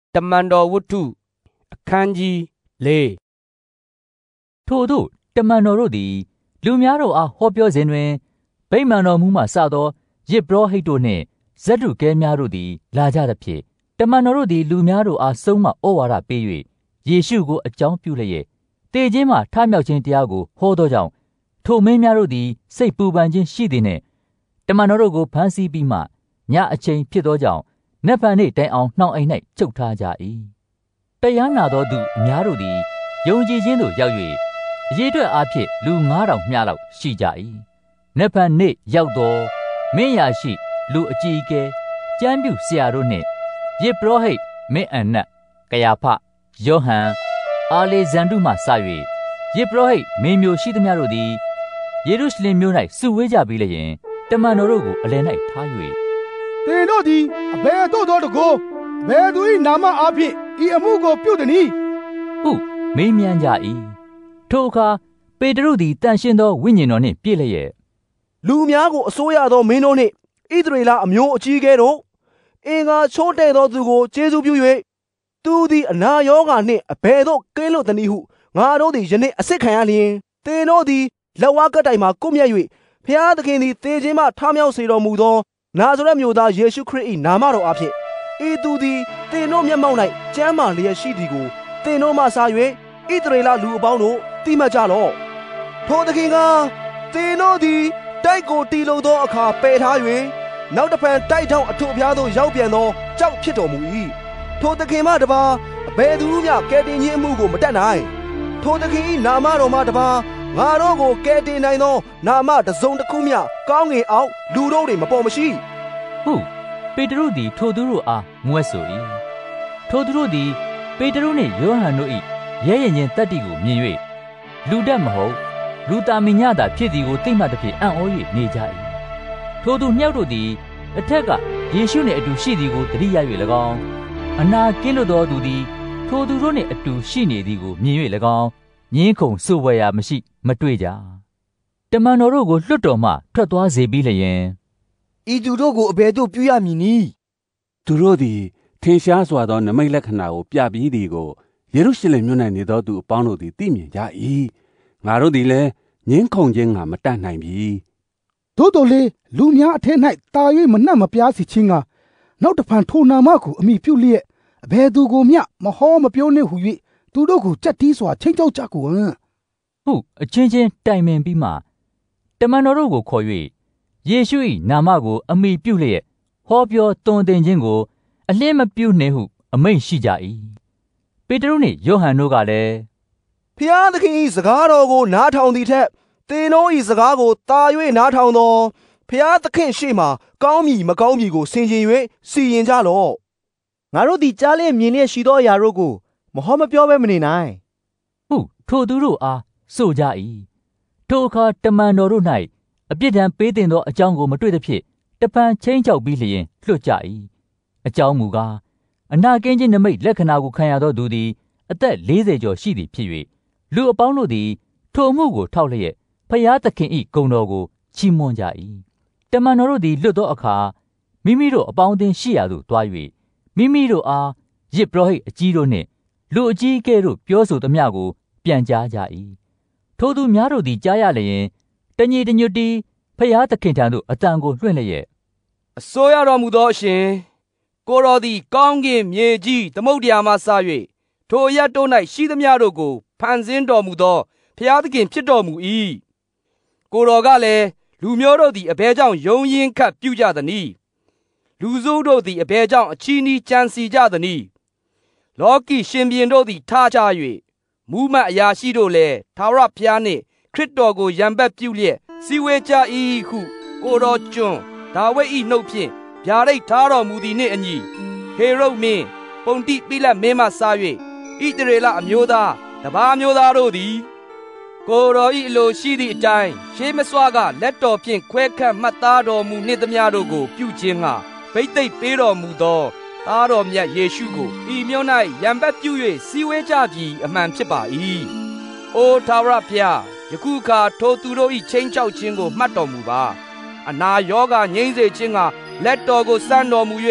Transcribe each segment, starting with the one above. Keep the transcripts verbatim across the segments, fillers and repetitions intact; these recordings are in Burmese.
တမန်တော်ဝတ္ထုအခန်းကြီးလေးထို့သို့တမန်တော်တို့သည်လူများတို့အားဟောပြောစဉ်တွင်ဗိမာန်တော်မူမှစသောယဇ်ပုရောဟိတ်တို့နှင့်ဇဒ္ဒုကဲများတို့သည်လာကြသဖြင့်တမန်တော်တို့သည်လူများတို့အားဆုံးမဩဝါဒပေး၍ယေရှုကိုအကြောင်းပြုလျက်တေခြင်းမှထမြောက်ခြင်းတရားကိုဟောသောကြောင့်ထိုမင်းများတို့သည်စိတ်ပူပန်ခြင်းရှိသည်နှင့်တမန်တော်တို့ကိုဖမ်းဆီးပြီးမှညအချိန်ဖြစ်သောကြောင့်နက်ဖြန်နေ့တိုင်အောင်နှောင်အိမ်၌ချုပ်ထားကြ၏တရားနာသောသူအများတို့သည်ယုံကြည်ခြင်းသို့ရောက်၍အရေးအတွက်အားဖြင့်လူငါးထောင်မျှလောက်ရှိကြ၏နက်ဖြန်နေ့ရောက်သောမင်းရာရှိလူအကြီးအကဲကျမ်းပြုဆရာတို့နှင့်ယဇ်ပုရောဟိတ်မင်းအန္နတ်ကယာဖယောဟန်အာလေဇန္ဒုမှစ၍ယဇ်ပုရောဟိတ်မင်းမျိုးရှိသမျှတို့သည်ယေရုရှလင်မြို့၌စုဝေးကြပြီးလျင်တမန်တော်တို့ကိုအလယ်၌ထား၍သင်တို့သည်အဘယ်သို့သောတကောဘယ်သူ၏နာမအားဖြင့်ဤအမှုကိုပြုသည်နည်းဟုမေးမြန်းကြ၏ထိုအခါပေတရုသည်တန်ရှင်းသောဝိညာဉ်တော်နှင့်ပြည့်လျက်လူများကိုအစိုးရသောမင်းတို့နှင့်ဣသရေလအမျိုးအကြီးအကဲတို့အင်္ဂါချိုးတဲ့သောသူကိုကျေးဇူးပြု၍သူသည်အနာရောဂါနှင့်အဘယ်သို့ကင်းလွတ်သနည်းဟုငါတို့သည်ယနေ့အစစ်ခံရလျင်သင်တို့သည်လက်ဝါးကပ်တိုင်မှကိုမြတ်၍ဖျားသခင်သည်သေခြင်းမှထမြောက်စေတော်မူသောနာဇရက်မြို့သားယေရှုခရစ်၏နာမတော်အဖြစ်ဤသူသည်သင်တို့မျက်မှောက်၌ကျမ်းမာလျက်ရှိသည်ကိုသင်တို့မှစား၍ဣသရေလလူအပေါင်းတို့သိမှတ်ကြလော့ထိုသခင်ကသင်တို့သည်တိုက်ကိုတီလုံသောအခါပယ်ထား၍နောက်တစ်ဖန်တိုက်ထောင်အထုပ်အပြားသို့ရောက်ပြန်သောကြောက်ဖြစ်တော်မူ၏ထိုသခင်မှတပါအဘယ်သူမျှကယ်တင်ခြင်းအမှုကိုမတတ်နိုင်ထိုသခင်၏နာမတော်မှတပါငါတို့ကိုကယ်တင်နိုင်သောနာမတစ်စုံတစ်ခုမျှကောင်းငင်အောင်လူတို့တွေမပေါ်မရှိဟုပေတရုသည်ထိုသူတို့အားမွဲ့ဆို၏ထိုသူတို့သည်ပေတရုနှင့်ယောဟန်တို့၏ရဲရင်ချင်းတတ္တိကိုမြင်၍လူတတ်မဟုတ်လူသားမညသာဖြစ်သည်ကိုသိမှတ်သဖြင့်အံ့ဩ၍နေကြ၏ထိုသူနှစ်ယောက်တို့သည်အထက်ကယေရှုနှင့်အတူရှိသည်ကိုသတိရ၍၎င်းအနာကင်းလွတ်သောသူသည်ထိုသူတို့နှင့်အတူရှိနေသည်ကိုမြင်၍၎င်းငင်းခုန်ဆိုဝယ်ရာမရှိမတွေ့ကြတမန်တော်တို့ကိုလွတ်တော်မှထွက်သွားစေပြီးလျင်ဤသူတို့ကိုအဘယ်သို့ပြုရမည်နည်းသူတို့သည်ထင်ရှားစွာသောနမိတ်လက္ခဏာကိုပြပြီးသည်ကိုယေရုရှလင်မြို့၌နေသောသူအပေါင်းတို့သည်သိမြင်ကြ၏ငါတို့သည်လည်းငင်းခုန်ခြင်းငါမတတ်နိုင်ပြီသို့တော်လေလူများအထက်၌တာ၍မနှံ့မပြားစီခြင်းကနောက်တဖန်ထိုနာမကိုအမိပြုလျက်အဘယ်သူကိုမျှမဟောမပြောနှင့်ဟု၍သူတို့ကိုကြက်တီးစွာချိန်ချောက်ကြကုန်ဟုအချင်းချင်းတိုင်ပင်ပြီးမှတမန်တော်တို့ကိုခေါ်၍ယေရှု၏နာမကိုအမိပြုလျက်ဟောပြောသွန်သင်ခြင်းကိုအလျှင်းမပြုနှင့်ဟုအမိန့်ရှိကြ၏ပေတရုနှင့်ယောဟန်တို့ကလည်းဖျားသခင်၏စကားတော်ကိုနားထောင်သည်ထက်သင်တို့၏စကားကိုတာ၍နားထောင်သောဖျားသခင်ရှေ့မှကောင်းမည်မကောင်းမည်ကိုဆင်ခြင်၍စီရင်ကြလော့ငါတို့သည်ကြားလျက်မြင်လျက်ရှိသောအရာတို့ကိုမဟောမပြောဘဲမနေနိုင်ဟုထိုသူတို့အားဆိုကြ၏ထိုအခါတမန်တော်တို့၌အပြစ်ဒဏ်ပေးတင်သောအကြောင်းကိုမတွေ့သဖြင့်တပံချင်းချောက်ပြီးလျင်လွတ်ကြ၏အကြောင်းမူကားအနာကင်းခြင်းနမိတ်လက္ခဏာကိုခံရသောသူသည်အသက်လေးဆယ်ကျော်ရှိသည်ဖြစ်၍လူအပေါင်းတို့သည်ထိုအမှုကိုထောက်လျက်ဖျားသခင်၏ဂုဏ်တော်ကိုချီးမွမ်းကြ၏တမန်တော်တို့သည်လွတ်သောအခါမိမိတို့အပေါင်းအသင်းရှိရာသို့သွား၍မိမိတို့အားယဇ်ပုရောဟိတ်အကြီးတို့နှင့်လူအကြီးအကဲတို့ပြောဆိုသမျှကိုပြန်ကြားကြ၏ထိုသူများတို့သည်ကြားရလျင်တညီတညွတ်တီဖျားသခင်ထံသို့အတန်ကိုလွှင့်လျက်အစိုးရတော်မူသောအရှင်ကိုတော်သည်ကောင်းကင်မြေကြီးသမုဒ္ဒရာမှစ၍ထိုအရပ်တို့၌ရှိသမျှတို့ကိုဖန်ဆင်းတော်မူသောဖျားသခင်ဖြစ်တော်မူ၏ကိုတော်ကလည်းလူမျိုးတို့သည်အဘယ်ကြောင့်ယုံရင်ခတ်ပြုကြသနည်းလူစုတို့သည်အဘယ်ကြောင့်အချီးနှီးကြံစီကြသနည်းလောကီရှင်ဘုရင်တို့သည်ထားကြ၍မူးမတ်အရာရှိတို့လည်းထာဝရဘုရားနှင့်ခရစ်တော်ကိုရံပတ်ပြုလျက်စီဝေကြ၏ဟုကိုတော်ကျွန်ဒါဝိဒ်၏နှုတ်ဖြင့်ဗျာဒိတ်ထားတော်မူသည်နှင့်အညီဟေရုဒ်မင်းပုန်တိပိလတ်မင်းမှစ၍ဣသရေလအမျိုးသားတပါးမျိုးသားတို့သည်ကိုတော်၏အလိုရှိသည့်အတိုင်းရှေးမစွာကလက်တော်ဖြင့်ခွဲခတ်မှတ်သားတော်မူနှင့်သမျှတို့ကိုပြုခြင်းငှာဗိသိက်ပေးတော်မူသောသားတော်မြတ်ယေရှုကိုဤမြို့၌ရံပတ်ပြု၍စီဝေကြပြီအမှန်ဖြစ်ပါ၏အိုထာဝရဘုရားယခုအခါထိုသူတို့၏ချင်းချောက်ခြင်းကိုမှတ်တော်မူပါအနာရောဂါငြိမ်းစေခြင်းကလက်တော်ကိုစမ်းတော်မူ၍တ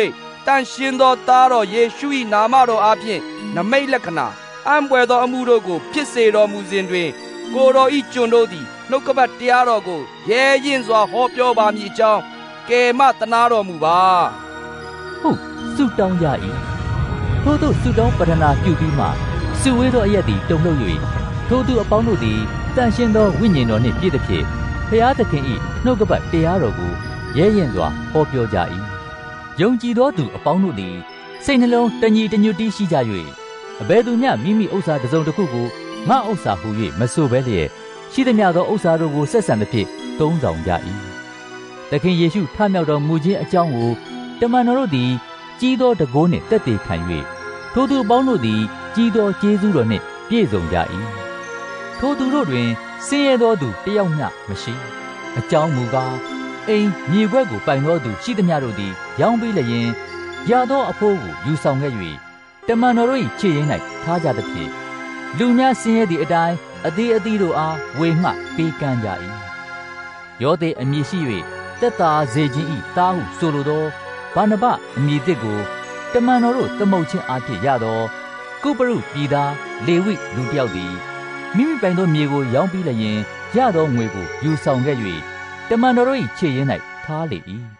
တန်ရှင်သောသားတော်ယေရှု၏နာမတော်အားဖြင့်နမိတ်လက္ခဏာအံပွေသောအမှုတို့ကိုဖြစ်စေတော်မူစဉ်တွင်ကိုတော်ဤကျွန်တို့သည်နှုတ်ကပတ်တရားတော်ကိုရဲရင်စွာဟောပြောပါမည်အကြောင်းကယ်မတနာတော်မူပါဟုတ်ဆုတောင်းကြ၏ထို့သောဆုတောင်းပတနာပြုပြီးမှစုဝေးသောအရက်သည်တုန်လှုပ်၍ထိုသူအပေါင်းတို့သည်တန်ရှင်းသောဝိညာဉ်တော်နှင့်ပြည့်သဖြင့်ဖျားသခင်၏နှုတ်ကပတ်တရားတော်ကိုရဲရင်စွာဟောပြောကြ၏ယုံကြည်သောသူအပေါင်းတို့သည်စိတ်နှလုံးတညီတညွတ်တည်းရှိကြ၍အဘယ်သူမျှမိမိဥစ္စာတစ်စုံတစ်ခုကိုငါဥစ္စာဟု၍မဆိုဘဲလျက်ရှိသမျှသောဥစ္စာတို့ကိုဆက်ဆံသဖြင့်သုံးဆောင်ကြ၏သခင်ယေရှုထမြောက်တော်မူခြင်းအကြောင်းကိုတမန်တော်တို့သည်ကြီးသောတကိုးနှင့်တက်တည်ခံ၍ထိုသူအပေါင်းတို့သည်ကြီးသောကျေးဇူးတော်နှင့်ပြည့်စုံကြ၏ထိုသူတို့တွင်ဆင်းရဲသောသူတယောက်မျှမရှိအကြောင်းမူကားအိမ်မြေခွက်ကိုပိုင်သောသူရှိသမျှတို့သည်ရောင်းပြီးလျင်ရသောအဖိုးကိုယူဆောင်ခဲ့၍တမန်တော်တို့၏ခြေရင်း၌ထားကြသဖြင့်လူများဆင်းရဲသည့်အတိုင်းအသေးအသီးတို့အားဝေငှပေးကမ်းကြ၏ယောသေအမည်ရှိ၍သက်သာစေခြင်း၏တားဟုဆိုလိုသောဗာနဗအမည်သစ်ကိုတမန်တော်တို့သမုတ်ခြင်းအားဖြင့်ရသောကုပရုပြည်သားလေဝိလူတစ်ယောက်သည်မိမိပိုင်သောမြေကိုရောင်းပြီးလျင်ရသောငွေကိုယူဆောင်ခဲ့၍တမန်တော်တို့၏ခြေရင်း၌ထားလေ၏